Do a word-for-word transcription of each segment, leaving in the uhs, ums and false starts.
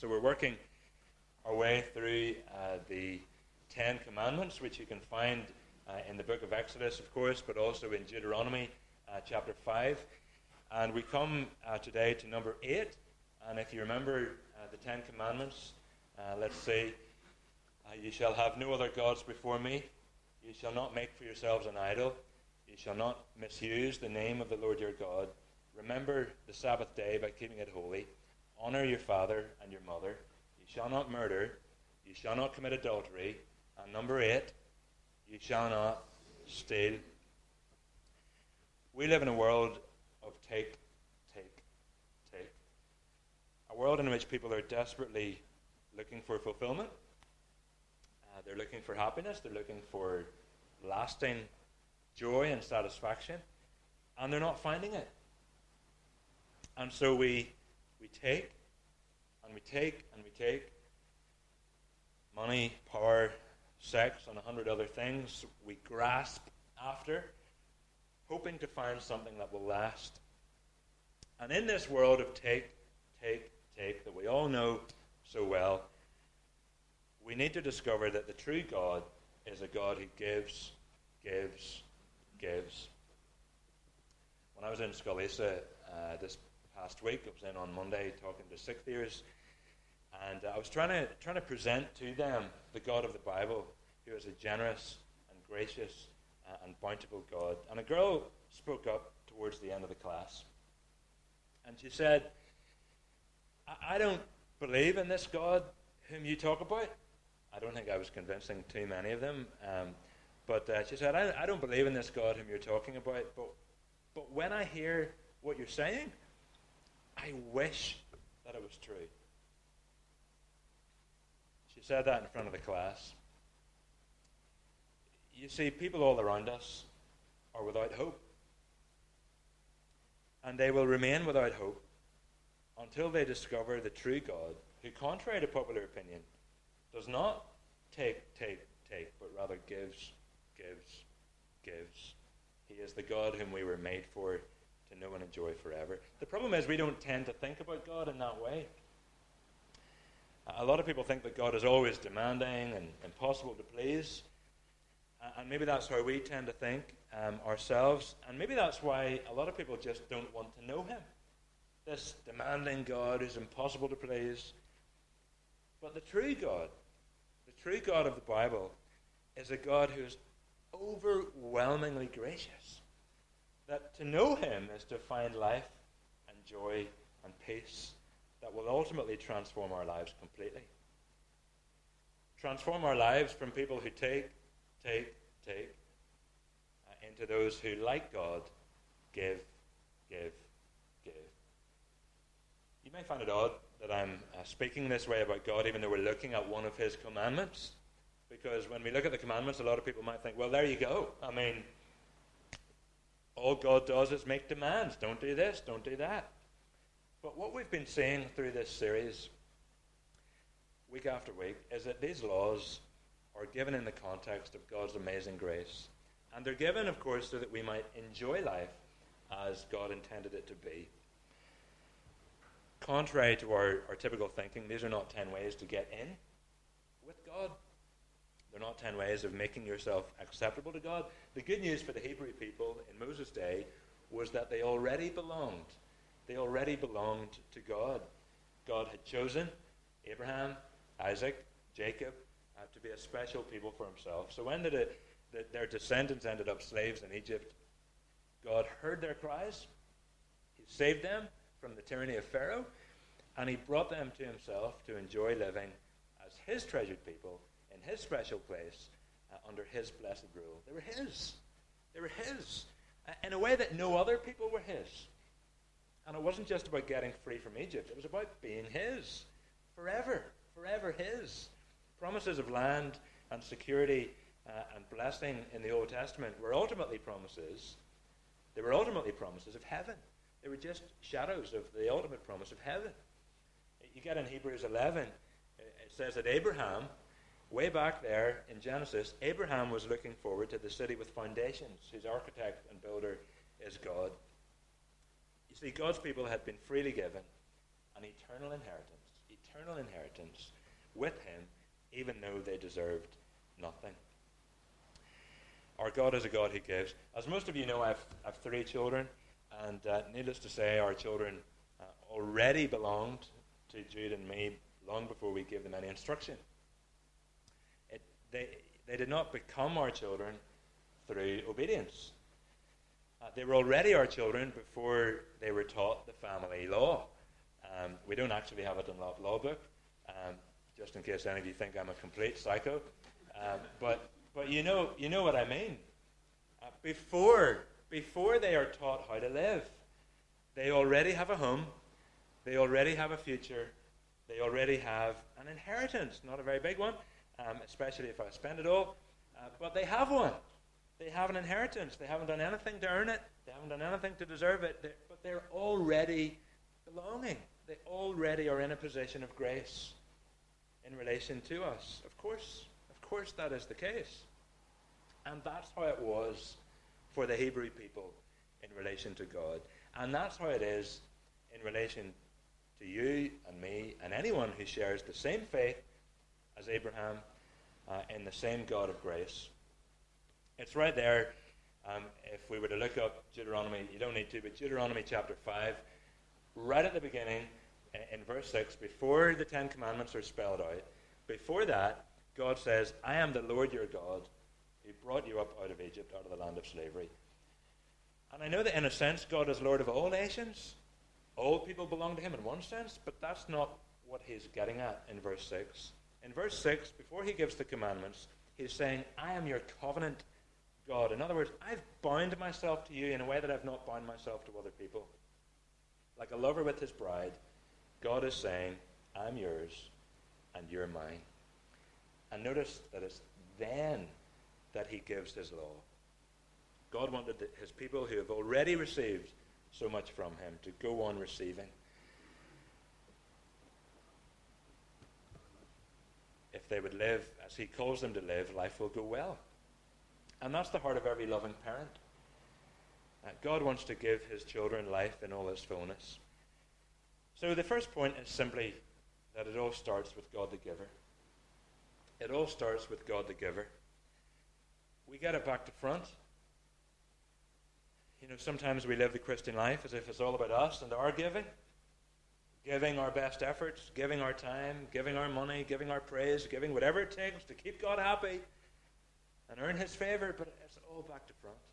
So we're working our way through uh, the Ten Commandments, which you can find uh, in the book of Exodus, of course, but also in Deuteronomy uh, chapter five. And we come uh, today to number eight. And if you remember uh, the Ten Commandments, uh, let's say, uh, you shall have no other gods before me. You shall not make for yourselves an idol. You shall not misuse the name of the Lord your God. Remember the Sabbath day by keeping it holy. Honor your father and your mother. You shall not murder. You shall not commit adultery. And number eight, you shall not steal. We live in a world of take, take, take. A world in which people are desperately looking for fulfillment. Uh, they're looking for happiness. They're looking for lasting joy and satisfaction. And they're not finding it. And so we we take, and we take, and we take. Money, power, sex, and a hundred other things we grasp after, hoping to find something that will last. And in this world of take, take, take, that we all know so well, we need to discover that the true God is a God who gives, gives, gives. When I was in Scalisa uh, this past week, I was in on Monday talking to sixth years, and uh, I was trying to trying to present to them the God of the Bible, who is a generous and gracious uh, and bountiful God. And a girl spoke up towards the end of the class, and she said, I, I don't believe in this God whom you talk about. I don't think I was convincing too many of them, um, but uh, she said, I, I don't believe in this God whom you're talking about, but but when I hear what you're saying, I wish that it was true. She said that in front of the class. You see, people all around us are without hope. And they will remain without hope until they discover the true God, who, contrary to popular opinion, does not take, take, take, but rather gives, gives, gives. He is the God whom we were made for, to know and enjoy forever. The problem is we don't tend to think about God in that way. A lot of people think that God is always demanding and impossible to please. And maybe that's how we tend to think um, ourselves. And maybe that's why a lot of people just don't want to know him. This demanding God who's impossible to please. But the true God, the true God of the Bible, is a God who is overwhelmingly gracious. That to know him is to find life and joy and peace that will ultimately transform our lives completely. Transform our lives from people who take, take, take, uh, into those who, like God, give, give, give. You may find it odd that I'm uh, speaking this way about God, even though we're looking at one of his commandments. Because when we look at the commandments, a lot of people might think, well, there you go. I mean, all God does is make demands. Don't do this, don't do that. But what we've been seeing through this series, week after week, is that these laws are given in the context of God's amazing grace. And they're given, of course, so that we might enjoy life as God intended it to be. Contrary to our, our typical thinking, these are not ten ways to get in with God. They're not ten ways of making yourself acceptable to God. The good news for the Hebrew people in Moses' day was that they already belonged. They already belonged to God. God had chosen Abraham, Isaac, Jacob uh, to be a special people for himself. So when the, the, their descendants ended up slaves in Egypt, God heard their cries. He saved them from the tyranny of Pharaoh, and he brought them to himself to enjoy living as his treasured people in his special place uh, under his blessed rule. They were his. They were his uh, in a way that no other people were his. And it wasn't just about getting free from Egypt. It was about being his. Forever. Forever his. Promises of land and security uh, and blessing in the Old Testament were ultimately promises. They were ultimately promises of heaven. They were just shadows of the ultimate promise of heaven. You get in Hebrews eleven, it says that Abraham, way back there in Genesis, Abraham was looking forward to the city with foundations, whose architect and builder is God. You see, God's people had been freely given an eternal inheritance, eternal inheritance with him, even though they deserved nothing. Our God is a God who gives. As most of you know, I've, I've three children, and uh, needless to say, our children uh, already belonged to Jude and me long before we gave them any instruction. It, they, they did not become our children through obedience. Uh, they were already our children before they were taught the family law. Um, we don't actually have it in the law book, um, just in case any of you think I'm a complete psycho. Um, but but you know you know what I mean. Uh, before before they are taught how to live, they already have a home, they already have a future, they already have an inheritance. Not a very big one, um, especially if I spend it all, uh, but they have one. They have an inheritance. They haven't done anything to earn it. They haven't done anything to deserve it. They're, but they're already belonging. They already are in a position of grace in relation to us. Of course, of course that is the case. And that's how it was for the Hebrew people in relation to God. And that's how it is in relation to you and me and anyone who shares the same faith as Abraham uh, in the same God of grace. It's right there. Um, if we were to look up Deuteronomy, you don't need to, but Deuteronomy chapter five, right at the beginning, in verse six, before the Ten Commandments are spelled out, before that, God says, I am the Lord your God who brought you up out of Egypt, out of the land of slavery. And I know that in a sense, God is Lord of all nations. All people belong to him in one sense, but that's not what he's getting at in verse six. In verse six, before he gives the commandments, he's saying, I am your covenant God. In other words, I've bound myself to you in a way that I've not bound myself to other people. Like a lover with his bride, God is saying, I'm yours and you're mine. And notice that it's then that he gives his law. God wanted his people who have already received so much from him to go on receiving. If they would live as he calls them to live, life will go well. And that's the heart of every loving parent. Uh, God wants to give his children life in all its fullness. So the first point is simply that it all starts with God the giver. It all starts with God the giver. We get it back to front. You know, sometimes we live the Christian life as if it's all about us and our giving. Giving our best efforts, giving our time, giving our money, giving our praise, giving whatever it takes to keep God happy and earn his favor, but it's all back to front.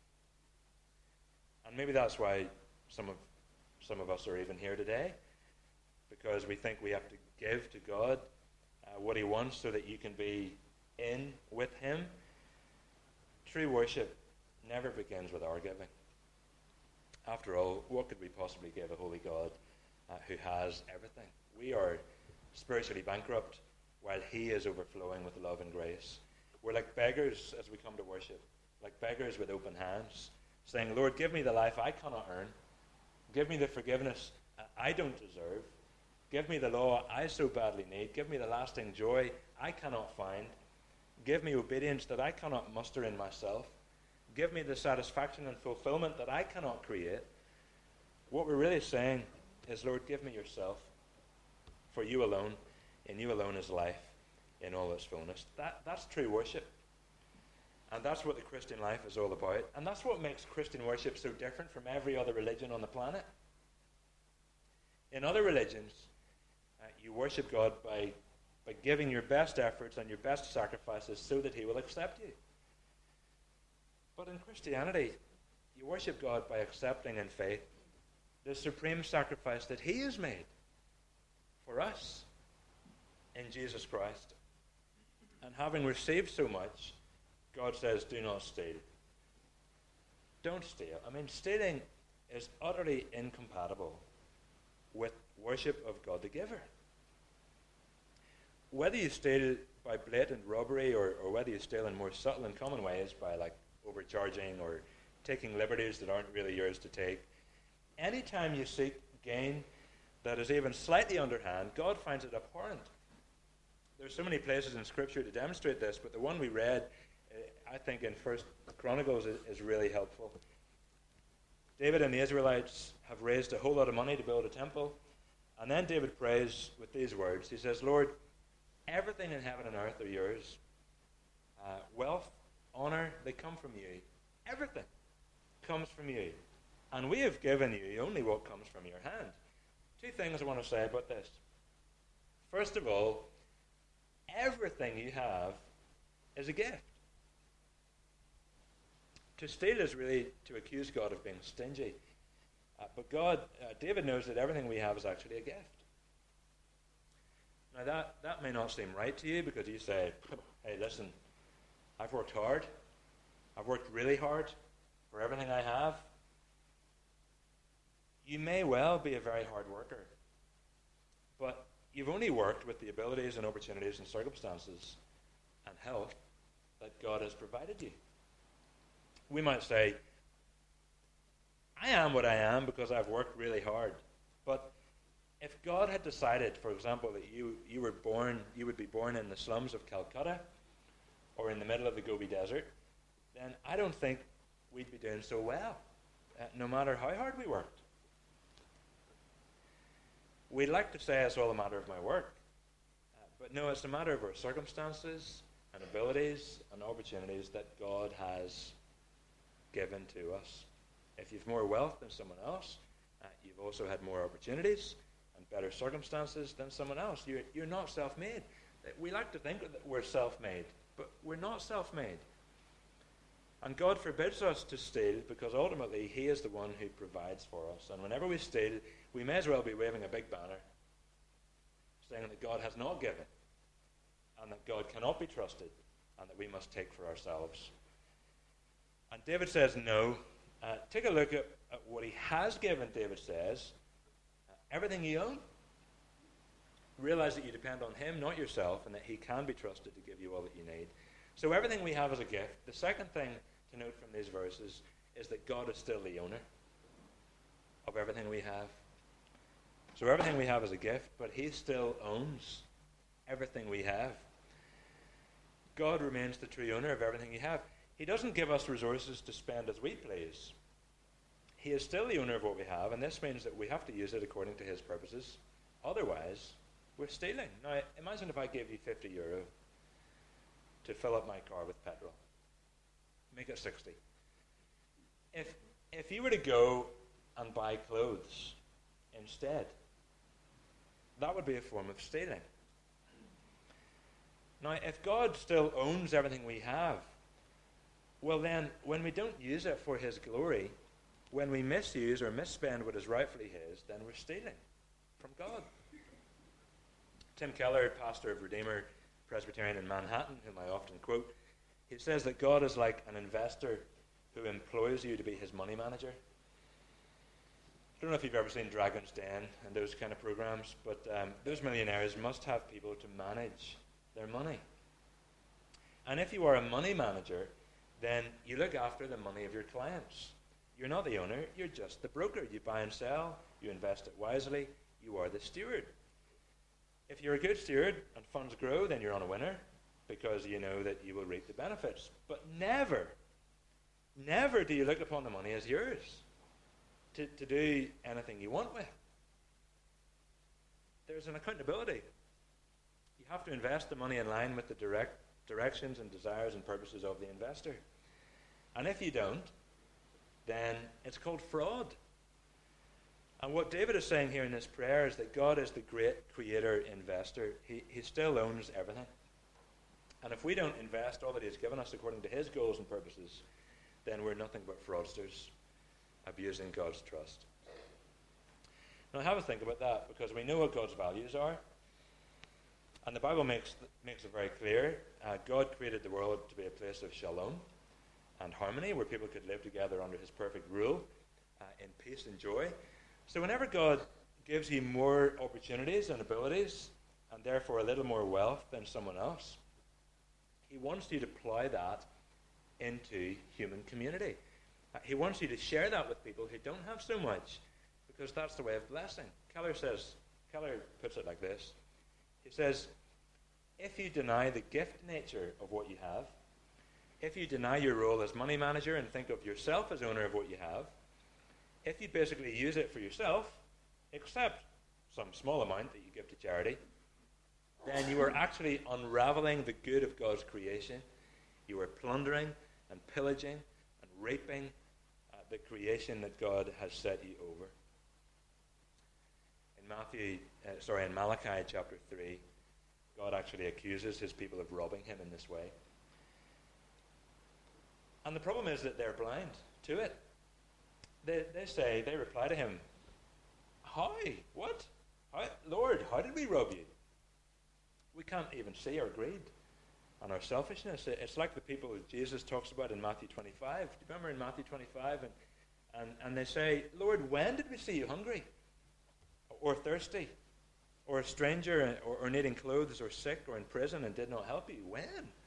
And maybe that's why some of some of us are even here today, because we think we have to give to God uh, what he wants so that you can be in with him. True worship never begins with our giving. After all, what could we possibly give a holy God uh, who has everything? We are spiritually bankrupt while he is overflowing with love and grace. We're like beggars as we come to worship, like beggars with open hands, saying, Lord, give me the life I cannot earn. Give me the forgiveness I don't deserve. Give me the law I so badly need. Give me the lasting joy I cannot find. Give me obedience that I cannot muster in myself. Give me the satisfaction and fulfillment that I cannot create. What we're really saying is, Lord, give me yourself. For you alone, in you alone is life in all its fullness. That, that's true worship. And that's what the Christian life is all about. And that's what makes Christian worship so different from every other religion on the planet. In other religions, uh, you worship God by, by giving your best efforts and your best sacrifices so that he will accept you. But in Christianity, you worship God by accepting in faith the supreme sacrifice that he has made for us in Jesus Christ. And having received so much, God says, do not steal. Don't steal. I mean, stealing is utterly incompatible with worship of God the giver. Whether you steal by blatant robbery or, or whether you steal in more subtle and common ways by like overcharging or taking liberties that aren't really yours to take, anytime you seek gain that is even slightly underhand, God finds it abhorrent. There's so many places in Scripture to demonstrate this, but the one we read, I think in First Chronicles, is, is really helpful. David and the Israelites have raised a whole lot of money to build a temple, And then David prays with these words. He says, Lord, everything in heaven and earth are yours. Uh, wealth, honor, they come from you. Everything comes from you. And we have given you only what comes from your hand. Two things I want to say about this. First of all, everything you have is a gift. To steal is really to accuse God of being stingy. Uh, but God, uh, David knows that everything we have is actually a gift. Now that, that may not seem right to you because you say, hey, listen, I've worked hard. I've worked really hard for everything I have. You may well be a very hard worker, but you've only worked with the abilities and opportunities and circumstances and health that God has provided you. We might say, I am what I am because I've worked really hard. But if God had decided, for example, that you, you were born, you would be born in the slums of Calcutta or in the middle of the Gobi Desert, then I don't think we'd be doing so well, uh, no matter how hard we worked. We'd like to say it's all a matter of my work, uh, but no, it's a matter of our circumstances and abilities and opportunities that God has given to us. If you've more wealth than someone else, uh, you've also had more opportunities and better circumstances than someone else. You're, you're not self-made. We like to think that we're self-made, but we're not self-made. And God forbids us to steal because ultimately He is the one who provides for us. And whenever we steal, we may as well be waving a big banner saying that God has not given and that God cannot be trusted and that we must take for ourselves. And David says no. Uh, take a look at, at what he has given, David says. Uh, everything you own. Realize that you depend on Him, not yourself, and that He can be trusted to give you all that you need. So everything we have is a gift. The second thing to note from these verses is that God is still the owner of everything we have. So everything we have is a gift, but He still owns everything we have. God remains the true owner of everything you have. He doesn't give us resources to spend as we please. He is still the owner of what we have, and this means that we have to use it according to His purposes. Otherwise, we're stealing. Now, imagine if I gave you fifty euro to fill up my car with petrol. Make it sixty. If, if you were to go and buy clothes instead, that would be a form of stealing. Now, if God still owns everything we have, well then, when we don't use it for His glory, when we misuse or misspend what is rightfully His, then we're stealing from God. Tim Keller, pastor of Redeemer Presbyterian in Manhattan, whom I often quote, he says that God is like an investor who employs you to be his money manager. I don't know if you've ever seen Dragon's Den and those kind of programs, but um, those millionaires must have people to manage their money. And if you are a money manager, then you look after the money of your clients. You're not the owner, you're just the broker. You buy and sell, you invest it wisely, you are the steward. If you're a good steward and funds grow, then you're on a winner because you know that you will reap the benefits. But never, never do you look upon the money as yours to, to do anything you want with. There's an accountability. You have to invest the money in line with the direct directions and desires and purposes of the investor. And if you don't, then it's called fraud. And what David is saying here in this prayer is that God is the great creator investor. He, he still owns everything. And if we don't invest all that He's given us according to His goals and purposes, then we're nothing but fraudsters abusing God's trust. Now have a think about that, because we know what God's values are. And the Bible makes makes it very clear. Uh, God created the world to be a place of shalom and harmony, where people could live together under His perfect rule uh, in peace and joy. So whenever God gives you more opportunities and abilities, and therefore a little more wealth than someone else, He wants you to plow that into human community. Uh, he wants you to share that with people who don't have so much, because that's the way of blessing. Keller says, Keller puts it like this. He says, if you deny the gift nature of what you have, if you deny your role as money manager and think of yourself as owner of what you have, if you basically use it for yourself, except some small amount that you give to charity, then you are actually unraveling the good of God's creation. You are plundering and pillaging and raping uh, the creation that God has set you over. In Matthew, uh, sorry, in Malachi chapter three, God actually accuses his people of robbing him in this way. And the problem is that they're blind to it. They, they say, they reply to him, how? What? How? Lord, how did we rob you? We can't even see our greed and our selfishness. It's like the people that Jesus talks about in Matthew twenty-five. Do you remember in Matthew twenty-five? And, and, and they say, Lord, when did we see you hungry? Or thirsty? Or a stranger, or, or needing clothes, or sick, or in prison, and did not help you? When?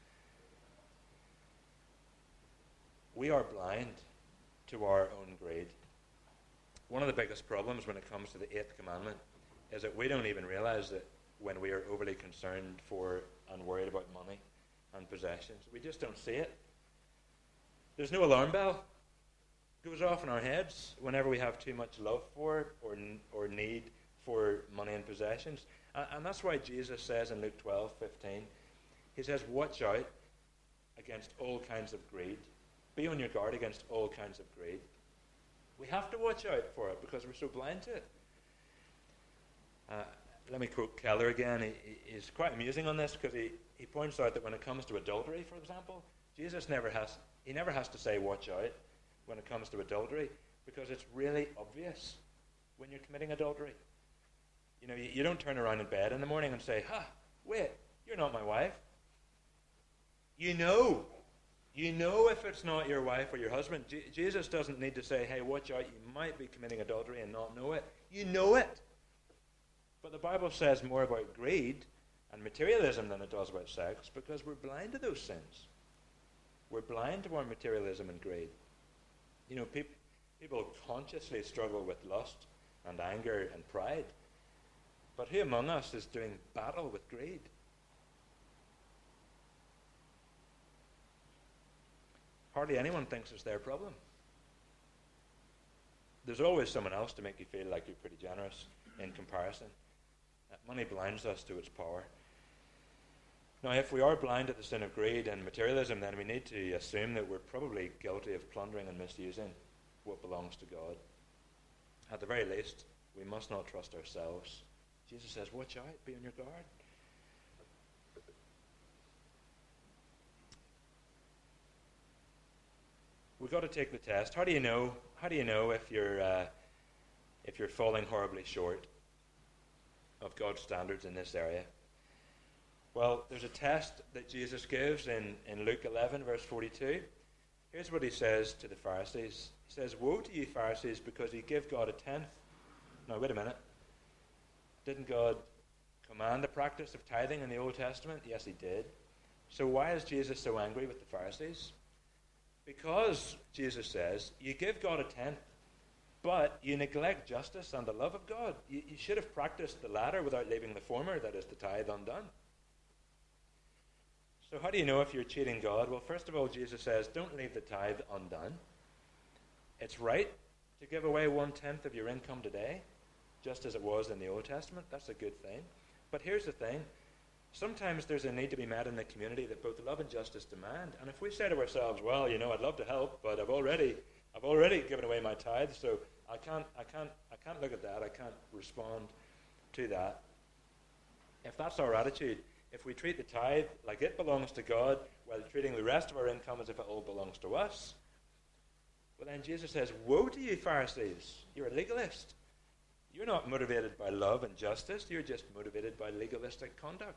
We are blind to our own greed. One of the biggest problems when it comes to the eighth commandment is that we don't even realize that when we are overly concerned for and worried about money and possessions, we just don't see it. There's no alarm bell. It goes off in our heads whenever we have too much love for or or need for money and possessions. And, and that's why Jesus says in Luke twelve fifteen, he says, watch out against all kinds of greed. Be on your guard against all kinds of greed. We have to watch out for it because we're so blind to it. Uh, let me quote Keller again. He, he, he's quite amusing on this because he, he points out that when it comes to adultery, for example, Jesus never has he never has to say watch out when it comes to adultery because it's really obvious when you're committing adultery. You know, you, you don't turn around in bed in the morning and say, ha, wait, you're not my wife. You know. You know if it's not your wife or your husband. J- Jesus doesn't need to say, hey, watch out, you might be committing adultery and not know it. You know it. But the Bible says more about greed and materialism than it does about sex because we're blind to those sins. We're blind to our materialism and greed. You know, peop- people consciously struggle with lust and anger and pride. But who among us is doing battle with greed? Hardly anyone thinks it's their problem. There's always someone else to make you feel like you're pretty generous in comparison. Uh, money blinds us to its power. Now, if we are blind to the sin of greed and materialism, then we need to assume that we're probably guilty of plundering and misusing what belongs to God. At the very least, we must not trust ourselves. Jesus says, watch out, be on your guard. We've got to take the test. How do you know? How do you know if you're uh, if you're falling horribly short of God's standards in this area? Well, there's a test that Jesus gives in, in Luke eleven, verse forty-two. Here's what he says to the Pharisees. He says, woe to you, Pharisees, because you give God a tenth. Now, wait a minute. Didn't God command the practice of tithing in the Old Testament? Yes, he did. So why is Jesus so angry with the Pharisees? Because, Jesus says, you give God a tenth, but you neglect justice and the love of God. You, you should have practiced the latter without leaving the former, that is the tithe, undone. So how do you know if you're cheating God? Well, first of all, Jesus says, don't leave the tithe undone. It's right to give away one-tenth of your income today, just as it was in the Old Testament. That's a good thing. But here's the thing. Sometimes there's a need to be met in the community that both love and justice demand. And if we say to ourselves, well, you know, I'd love to help, but I've already I've already given away my tithe, so I can't I can't I can't look at that, I can't respond to that. If that's our attitude, if we treat the tithe like it belongs to God while treating the rest of our income as if it all belongs to us, well then Jesus says, woe to you, Pharisees, you're a legalist. You're not motivated by love and justice, you're just motivated by legalistic conduct.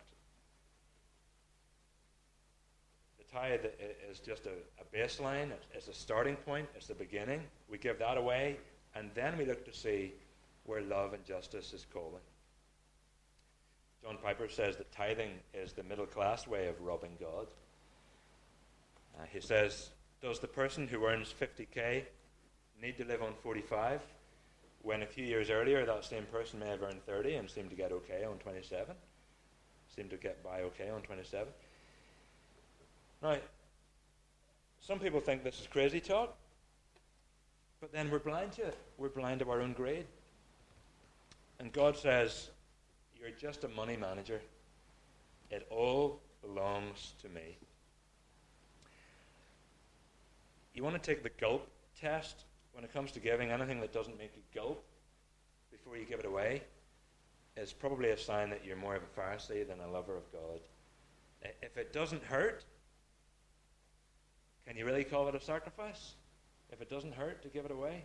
Tithe is just a, a baseline, it's a starting point, it's the beginning. We give that away, and then we look to see where love and justice is calling. John Piper says that tithing is the middle class way of robbing God. Uh, he says, does the person who earns fifty K need to live on forty-five, when a few years earlier that same person may have earned thirty and seemed to get okay on twenty-seven? Seemed to get by okay on twenty-seven? Now, some people think this is crazy talk, but then we're blind to it. We're blind to our own greed. And God says, you're just a money manager. It all belongs to me. You want to take the gulp test when it comes to giving. Anything that doesn't make you gulp before you give it away is probably a sign that you're more of a Pharisee than a lover of God. If it doesn't hurt, can you really call it a sacrifice? If it doesn't hurt to give it away?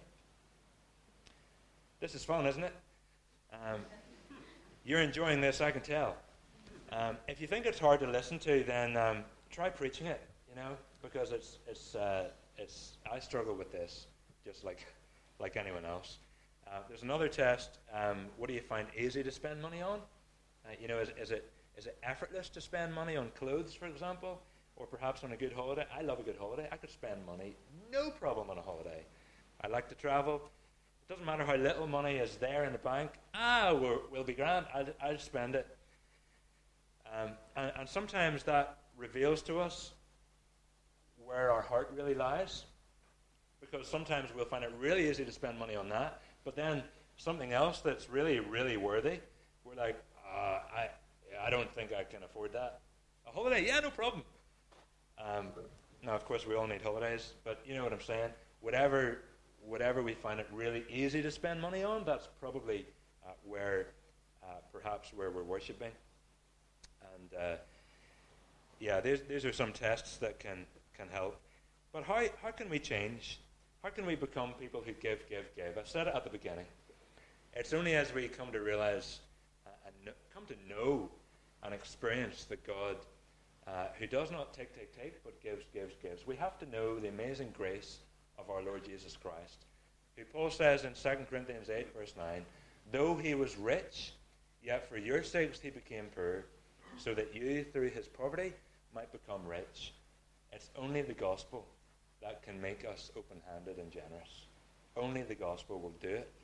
This is fun, isn't it? Um, you're enjoying this, I can tell. Um, if you think it's hard to listen to, then um, try preaching it, you know, because it's it's uh, it's. I struggle with this, just like like anyone else. Uh, there's another test. Um, what do you find easy to spend money on? Uh, you know, is, is it is it effortless to spend money on clothes, for example, or perhaps on a good holiday? I love a good holiday. I could spend money, no problem, on a holiday. I like to travel. It doesn't matter how little money is there in the bank. Ah, we're, we'll be grand. I'll, I'll spend it. Um, and, and sometimes that reveals to us where our heart really lies, because sometimes we'll find it really easy to spend money on that, but then something else that's really, really worthy, we're like, uh, I, I don't think I can afford that. A holiday, yeah, no problem. Um, now, of course, we all need holidays, but you know what I'm saying. Whatever, whatever we find it really easy to spend money on, that's probably uh, where, uh, perhaps, where we're worshiping. And uh, yeah, these these are some tests that can can help. But how how can we change? How can we become people who give, give, give? I said it at the beginning. It's only as we come to realize uh, and no, come to know and experience the God uh, who does not take, take, take, but gives, gives, gives. We have to know the amazing grace of our Lord Jesus Christ, who Paul says in Second Corinthians eight, verse nine, though he was rich, yet for your sakes he became poor, so that you, through his poverty, might become rich. It's only the gospel that can make us open-handed and generous. Only the gospel will do it.